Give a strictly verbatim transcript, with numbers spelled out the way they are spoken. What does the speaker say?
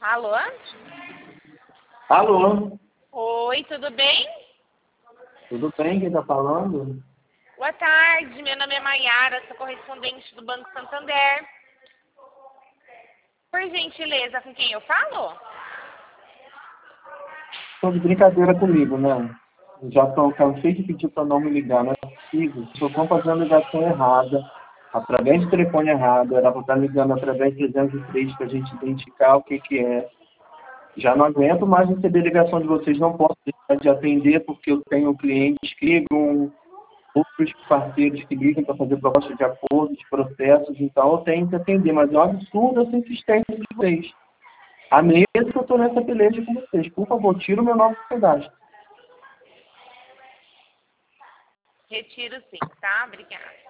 Alô? Alô? Oi, tudo bem? Tudo bem? Quem tá falando? Boa tarde, meu nome é Maiara, sou correspondente do Banco Santander. Por gentileza, com quem eu falo? Tô de brincadeira comigo, né? Já tô, cansei de pedir para não me ligar, não é possível. Vocês estão fazendo a ligação errada, através de telefone errado, era para estar ligando através de trezentos e três para a gente identificar o que que é. Já não aguento mais receber ligação de vocês, não posso deixar de atender porque eu tenho clientes que ligam, outros parceiros que ligam para fazer proposta de acordo, de processos, então eu tenho que atender, mas é um absurdo essa insistência de vocês. Há meses que eu estou nessa peleja com vocês. Por favor, tira o meu nome do cadastro. Retiro sim, tá? Obrigada.